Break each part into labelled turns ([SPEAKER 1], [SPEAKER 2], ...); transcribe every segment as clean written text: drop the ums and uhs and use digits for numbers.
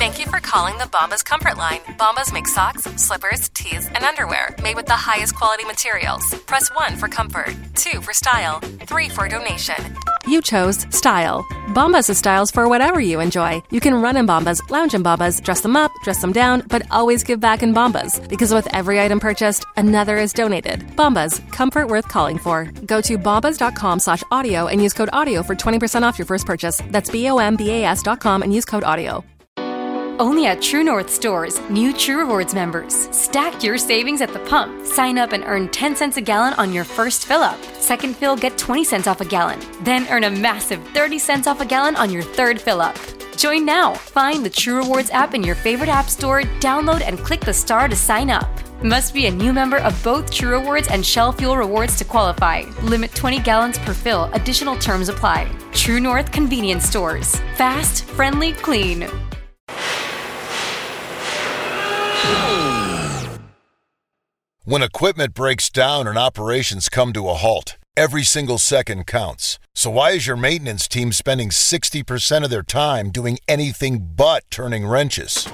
[SPEAKER 1] Thank you for calling the Bombas Comfort Line. Bombas make socks, slippers, tees, and underwear made with the highest quality materials. Press 1 for comfort, 2 for style, 3 for donation. You chose style. Bombas has styles for whatever you enjoy. You can run in Bombas, lounge in Bombas, dress them up, dress them down, but always give back in Bombas. Because with every item purchased, another is donated. Bombas, comfort worth calling for. Go to bombas.com/audio and use code AUDIO for 20% off your first purchase. That's BOMBAS.com and use code AUDIO.
[SPEAKER 2] Only at True North stores, new True Rewards members. Stack your savings at the pump. Sign up and earn 10 cents a gallon on your first fill-up. Second fill, get 20 cents off a gallon. Then earn a massive 30 cents off a gallon on your third fill-up. Join now. Find the True Rewards app in your favorite app store, download and click the star to sign up. Must be a new member of both True Rewards and Shell Fuel Rewards to qualify. Limit 20 gallons per fill. Additional terms apply. True North Convenience Stores. Fast, friendly, clean.
[SPEAKER 3] When equipment breaks down and operations come to a halt, every single second counts. So why is your maintenance team spending 60% of their time doing anything but turning wrenches?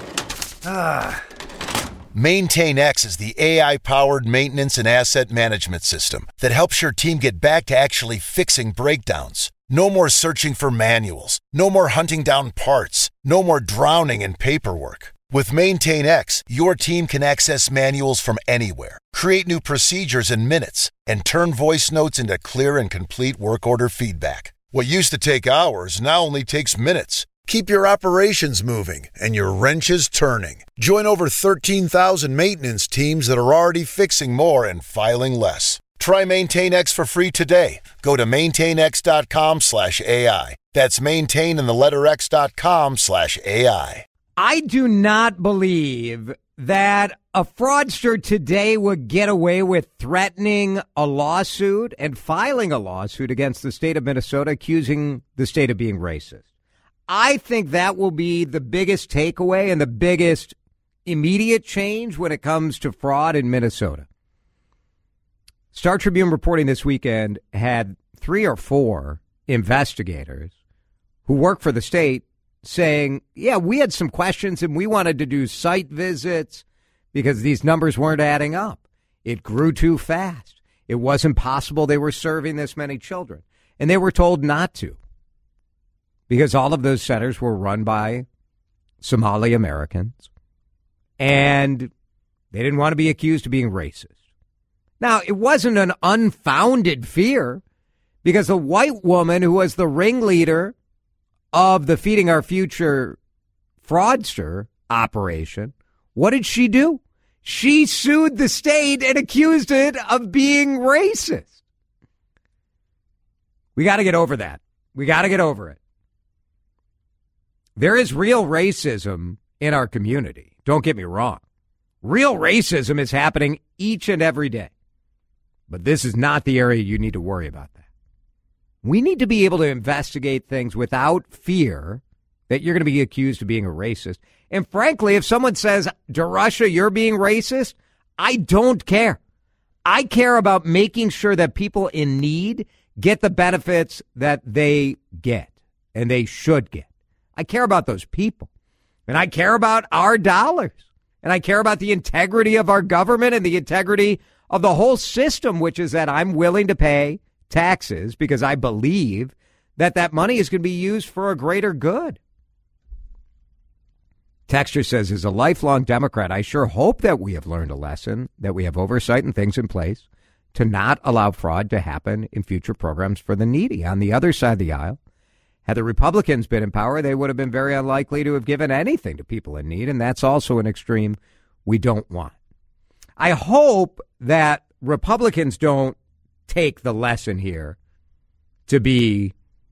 [SPEAKER 3] MaintainX is the AI-powered maintenance and asset management system that helps your team get back to actually fixing breakdowns. No more searching for manuals. No more hunting down parts. No more drowning in paperwork. With MaintainX, your team can access manuals from anywhere, create new procedures in minutes, and turn voice notes into clear and complete work order feedback. What used to take hours now only takes minutes. Keep your operations moving and your wrenches turning. Join over 13,000 maintenance teams that are already fixing more and filing less. Try MaintainX for free today. Go to maintainx.com/AI. That's maintain and the letter x.com/AI.
[SPEAKER 4] I do not believe that a fraudster today would get away with threatening a lawsuit and filing a lawsuit against the state of Minnesota, accusing the state of being racist. I think that will be the biggest takeaway and the biggest immediate change when it comes to fraud in Minnesota. Star Tribune reporting this weekend had 3 or 4 investigators who work for the state saying, yeah, we had some questions and we wanted to do site visits because these numbers weren't adding up. It grew too fast. It wasn't possible they were serving this many children. And they were told not to because all of those centers were run by Somali Americans and they didn't want to be accused of being racist. Now, it wasn't an unfounded fear because the white woman who was the ringleader of the Feeding Our Future fraudster operation, what did she do? She sued the state and accused it of being racist. We got to get over that. We got to get over it. There is real racism in our community. Don't get me wrong. Real racism is happening each and every day. But this is not the area you need to worry about that. We need to be able to investigate things without fear that you're going to be accused of being a racist. And frankly, if someone says, DeRusha, you're being racist, I don't care. I care about making sure that people in need get the benefits that they get and they should get. I care about those people. And I care about our dollars. And I care about the integrity of our government and the integrity of the whole system, which is that I'm willing to pay taxes because I believe that that money is going to be used for a greater good. Texture says, as a lifelong Democrat, I sure hope that we have learned a lesson, that we have oversight and things in place to not allow fraud to happen in future programs for the needy. On the other side of the aisle, had the Republicans been in power, they would have been very unlikely to have given anything to people in need, and that's also an extreme we don't want. I hope that Republicans don't take the lesson here to be,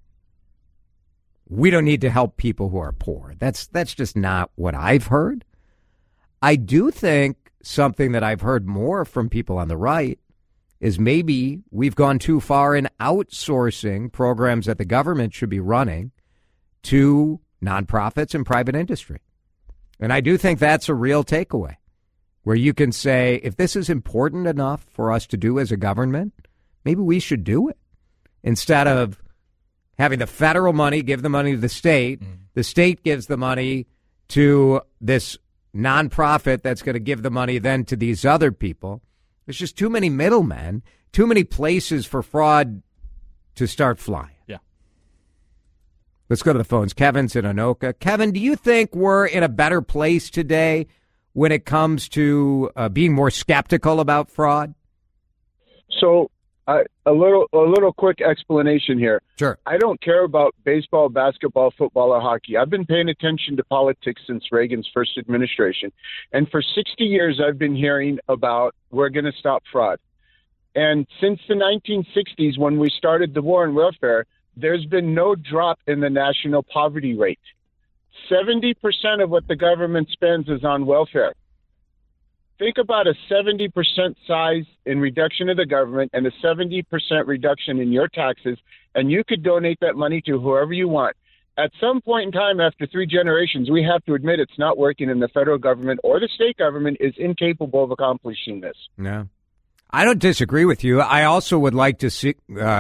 [SPEAKER 4] we don't need to help people who are poor. That's just not what I've heard. I do think something that I've heard more from people on the right is maybe we've gone too far in outsourcing programs that the government should be running to nonprofits and private industry. And I do think that's a real takeaway, where you can say, if this is important enough for us to do as a government, maybe we should do it instead of having the federal money give the money to the state. The state gives the money to this nonprofit that's going to give the money then to these other people. There's just too many middlemen, too many places for fraud to start flying.
[SPEAKER 5] Yeah.
[SPEAKER 4] Let's go to the phones. Kevin's in Anoka. Kevin, do you think we're in a better place today when it comes to being more skeptical about fraud?
[SPEAKER 6] So a little quick explanation here.
[SPEAKER 4] Sure.
[SPEAKER 6] I don't care about baseball, basketball, football, or hockey. I've been paying attention to politics since Reagan's first administration. And for 60 years, I've been hearing about we're going to stop fraud. And since the 1960s, when we started the war on welfare, there's been no drop in the national poverty rate. 70% of what the government spends is on welfare. Think about a 70% size in reduction of the government and a 70% reduction in your taxes, and you could donate that money to whoever you want. At some point in time, after 3 generations, we have to admit it's not working, and the federal government or the state government is incapable of accomplishing this.
[SPEAKER 4] No, I don't disagree with you. I also would like to see.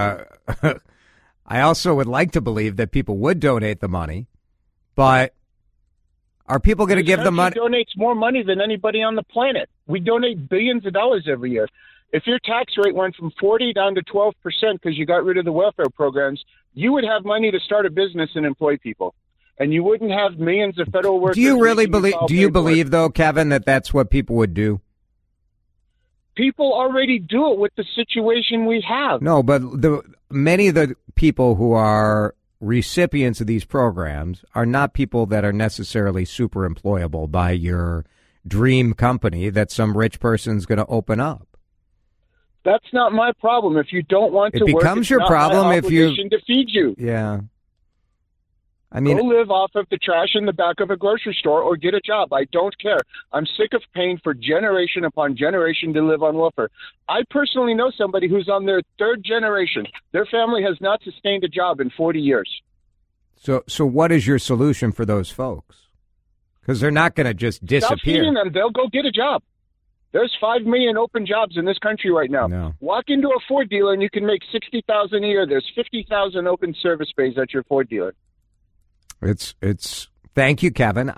[SPEAKER 4] I also would like to believe that people would donate the money, but are people going to give the money?
[SPEAKER 6] Donates more money than anybody on the planet. We donate billions of dollars every year. If your tax rate went from 40 down to 12% because you got rid of the welfare programs, you would have money to start a business and employ people, and you wouldn't have millions of federal workers.
[SPEAKER 4] Do you really believe? Do you believe, though, Kevin, that that's what people would do?
[SPEAKER 6] People already do it with the situation we have.
[SPEAKER 4] No, but many of the people who are recipients of these programs are not people that are necessarily super employable by your dream company that some rich person's going to open up.
[SPEAKER 6] That's not my problem. If you don't want to work,
[SPEAKER 4] it becomes your problem if you
[SPEAKER 6] to feed you.
[SPEAKER 4] Yeah. I mean,
[SPEAKER 6] go live off of the trash in the back of a grocery store or get a job. I don't care. I'm sick of paying for generation upon generation to live on welfare. I personally know somebody who's on their 3rd generation. Their family has not sustained a job in 40 years.
[SPEAKER 4] So what is your solution for those folks? Because they're not going to just disappear.
[SPEAKER 6] Stop feeding them. They'll go get a job. There's 5 million open jobs in this country right now.
[SPEAKER 4] No.
[SPEAKER 6] Walk into a Ford dealer and you can make $60,000 a year. There's 50,000 open service bays at your Ford dealer.
[SPEAKER 4] It's thank you, Kevin.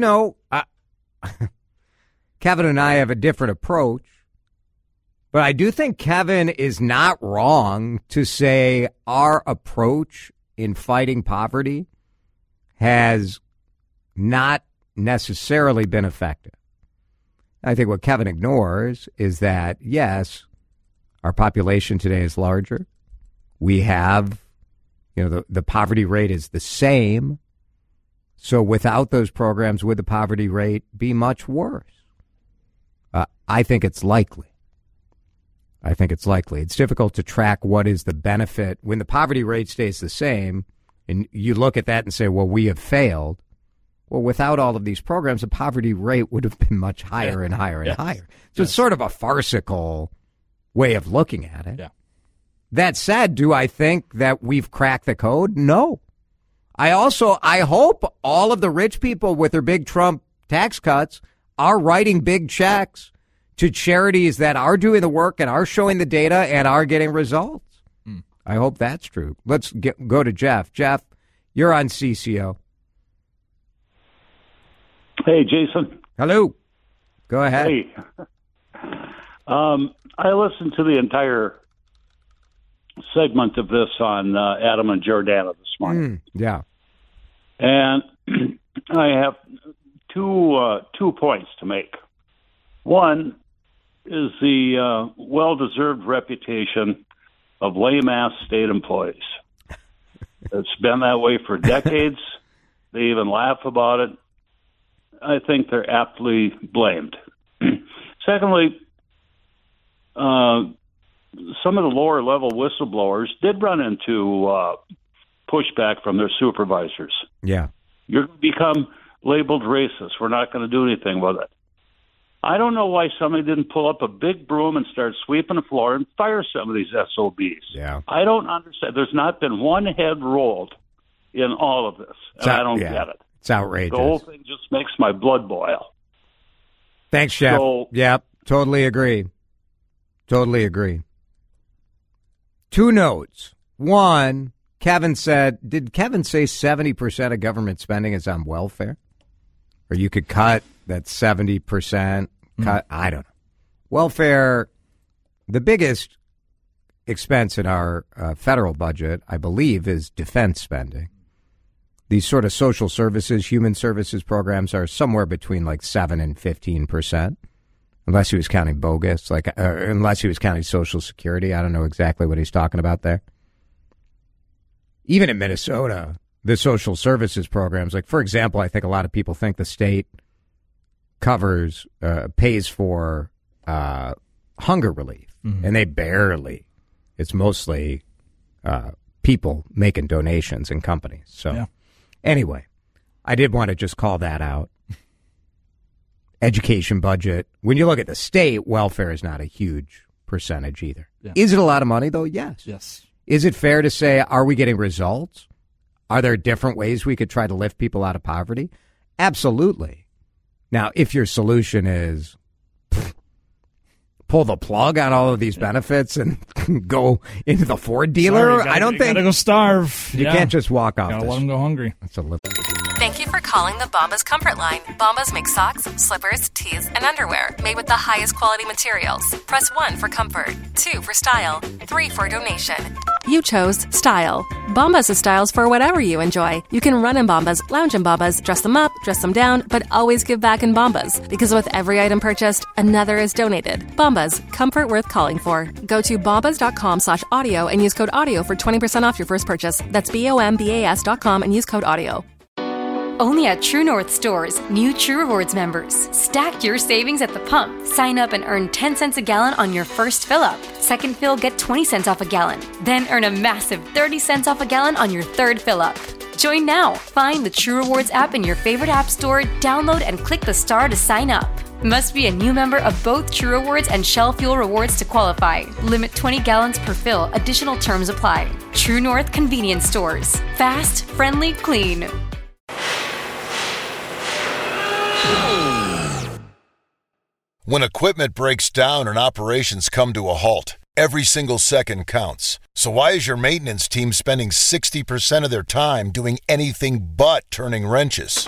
[SPEAKER 4] Kevin and I have a different approach, but I do think Kevin is not wrong to say our approach in fighting poverty has not necessarily been effective. I think what Kevin ignores is that, yes, our population today is larger. We have, the poverty rate is the same. So without those programs, would the poverty rate be much worse? I think it's likely. It's difficult to track what is the benefit when the poverty rate stays the same, and you look at that and say, well, we have failed. Well, without all of these programs, the poverty rate would have been much higher and higher and higher. So it's sort of a farcical way of looking at it.
[SPEAKER 5] Yeah.
[SPEAKER 4] That said, do I think that we've cracked the code? No. I hope all of the rich people with their big Trump tax cuts are writing big checks to charities that are doing the work and are showing the data and are getting results. I hope that's true. Let's go to Jeff. Jeff, you're on CCO.
[SPEAKER 7] Hey, Jason.
[SPEAKER 4] Hello. Go ahead.
[SPEAKER 7] Hey. I listened to the entire segment of this on Adam and Jordana this morning.
[SPEAKER 4] Yeah.
[SPEAKER 7] And I have two points to make. One is the well-deserved reputation of lame-ass state employees. It's been that way for decades. They even laugh about it. I think they're aptly blamed. Secondly, some of the lower-level whistleblowers did run into pushback from their supervisors.
[SPEAKER 4] Yeah.
[SPEAKER 7] You're going to become labeled racist. We're not going to do anything with it. I don't know why somebody didn't pull up a big broom and start sweeping the floor and fire some of these SOBs.
[SPEAKER 4] Yeah.
[SPEAKER 7] I don't understand. There's not been one head rolled in all of this, and I don't get it.
[SPEAKER 4] It's outrageous.
[SPEAKER 7] The whole thing just makes my blood boil.
[SPEAKER 4] Thanks, Jeff. Yep, totally agree. Totally agree. Two notes. One, did Kevin say 70% of government spending is on welfare? Or you could cut that 70% cut. I don't know. Welfare, the biggest expense in our federal budget, I believe, is defense spending. These sort of social services, human services programs are somewhere between like 7 and 15%, unless he was counting bogus, unless he was counting Social Security. I don't know exactly what he's talking about there. Even in Minnesota, the social services programs, like, for example, I think a lot of people think the state pays for hunger relief, and they barely. It's mostly people making donations and companies. So anyway, I did want to just call that out. Education budget. When you look at the state, welfare is not a huge percentage either. Yeah. Is it a lot of money, though? Yes.
[SPEAKER 5] Yes.
[SPEAKER 4] Is it fair to say, are we getting results? Are there different ways we could try to lift people out of poverty? Absolutely. Now, if your solution is pull the plug on all of these benefits and go into the Ford dealer,
[SPEAKER 5] I don't think. You gotta go starve.
[SPEAKER 4] You can't just walk off.
[SPEAKER 5] Gotta let them go hungry.
[SPEAKER 4] That's a little.
[SPEAKER 1] Thank you for calling the Bombas Comfort Line. Bombas make socks, slippers, tees, and underwear made with the highest quality materials. Press 1 for comfort, 2 for style, 3 for donation. You chose style. Bombas has styles for whatever you enjoy. You can run in Bombas, lounge in Bombas, dress them up, dress them down, but always give back in Bombas. Because with every item purchased, another is donated. Bombas, comfort worth calling for. Go to bombas.com/audio and use code AUDIO for 20% off your first purchase. That's BOMBAS.com and use code AUDIO.
[SPEAKER 2] Only at True North stores, new True Rewards members. Stack your savings at the pump. Sign up and earn 10 cents a gallon on your first fill-up. Second fill, get 20 cents off a gallon. Then earn a massive 30 cents off a gallon on your third fill-up. Join now. Find the True Rewards app in your favorite app store, download and click the star to sign up. Must be a new member of both True Rewards and Shell Fuel Rewards to qualify. Limit 20 gallons per fill. Additional terms apply. True North Convenience Stores. Fast, friendly, clean.
[SPEAKER 3] When equipment breaks down and operations come to a halt, every single second counts. So why is your maintenance team spending 60% of their time doing anything but turning wrenches?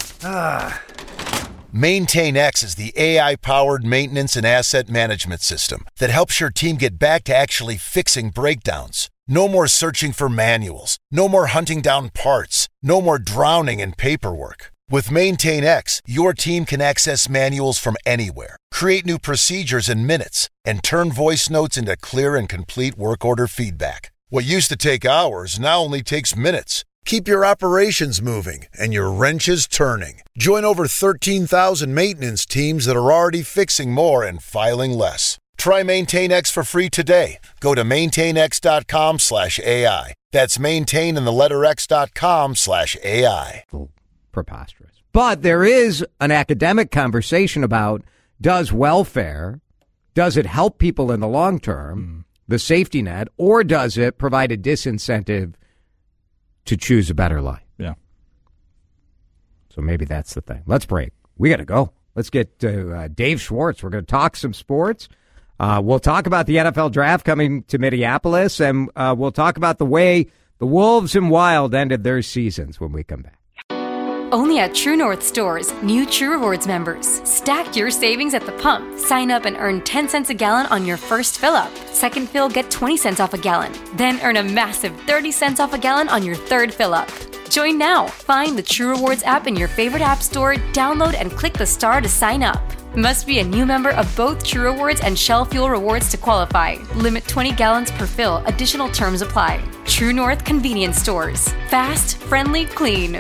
[SPEAKER 3] MaintainX is the AI-powered maintenance and asset management system that helps your team get back to actually fixing breakdowns. No more searching for manuals. No more hunting down parts. No more drowning in paperwork. With MaintainX, your team can access manuals from anywhere, create new procedures in minutes, and turn voice notes into clear and complete work order feedback. What used to take hours now only takes minutes. Keep your operations moving and your wrenches turning. Join over 13,000 maintenance teams that are already fixing more and filing less. Try MaintainX for free today. Go to maintainx.com/AI. That's maintain and the letter x.com/AI.
[SPEAKER 4] Preposterous. But there is an academic conversation about, does welfare, does it help people in the long term, the safety net, or does it provide a disincentive to choose a better life?
[SPEAKER 5] Yeah.
[SPEAKER 4] So maybe that's the thing. Let's break. We got to go. Let's get to Dave Schwartz. We're going to talk some sports. We'll talk about the NFL draft coming to Minneapolis, and we'll talk about the way the Wolves and Wild ended their seasons when we come back.
[SPEAKER 2] Only at True North stores, new True Rewards members. Stack your savings at the pump. Sign up and earn 10 cents a gallon on your first fill-up. Second fill, get 20 cents off a gallon. Then earn a massive 30 cents off a gallon on your third fill-up. Join now. Find the True Rewards app in your favorite app store, download and click the star to sign up. Must be a new member of both True Rewards and Shell Fuel Rewards to qualify. Limit 20 gallons per fill. Additional terms apply. True North Convenience Stores. Fast, friendly, clean.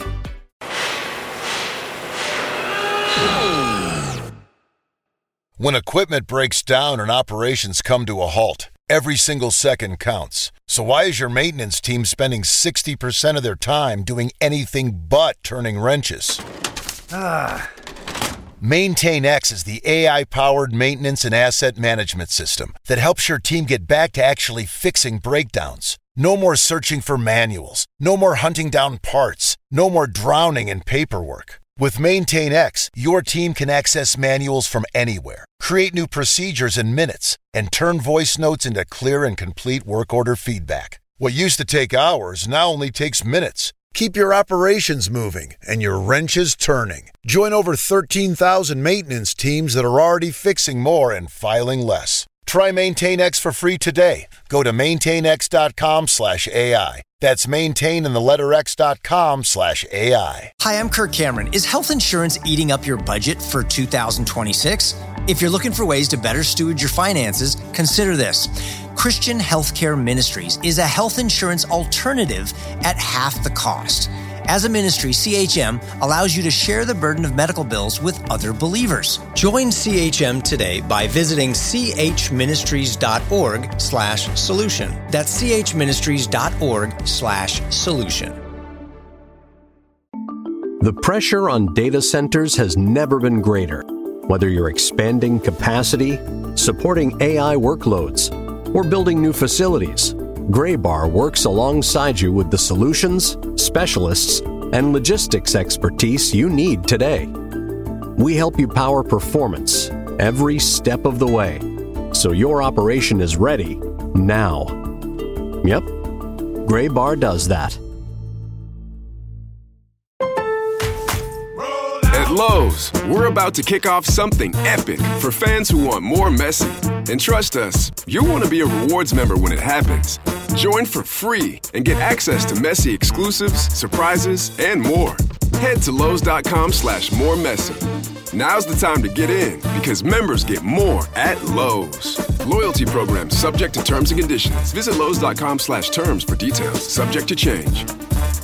[SPEAKER 3] When equipment breaks down and operations come to a halt, every single second counts. So why is your maintenance team spending 60% of their time doing anything but turning wrenches? MaintainX is the AI-powered maintenance and asset management system that helps your team get back to actually fixing breakdowns. No more searching for manuals. No more hunting down parts. No more drowning in paperwork. With MaintainX, your team can access manuals from anywhere, create new procedures in minutes, and turn voice notes into clear and complete work order feedback. What used to take hours now only takes minutes. Keep your operations moving and your wrenches turning. Join over 13,000 maintenance teams that are already fixing more and filing less. Try MaintainX for free today. Go to maintainx.com/AI. That's maintain and the letter x.com/AI.
[SPEAKER 8] Hi, I'm Kirk Cameron. Is health insurance eating up your budget for 2026? If you're looking for ways to better steward your finances, consider this. Christian Healthcare Ministries is a health insurance alternative at half the cost. As a ministry, CHM allows you to share the burden of medical bills with other believers. Join CHM today by visiting chministries.org/solution. That's chministries.org/solution.
[SPEAKER 9] The pressure on data centers has never been greater. Whether you're expanding capacity, supporting AI workloads, or building new facilities, Graybar works alongside you with the solutions, specialists, and logistics expertise you need today. We help you power performance every step of the way, so your operation is ready now. Yep, Graybar does that.
[SPEAKER 10] At Lowe's, we're about to kick off something epic for fans who want more Messi. And trust us, you'll want to be a rewards member when it happens. Join for free and get access to Messi exclusives, surprises, and more. Head to Lowe's.com/moremessy. Now's the time to get in because members get more at Lowe's. Loyalty program subject to terms and conditions. Visit Lowe's.com/terms for details. Subject to change.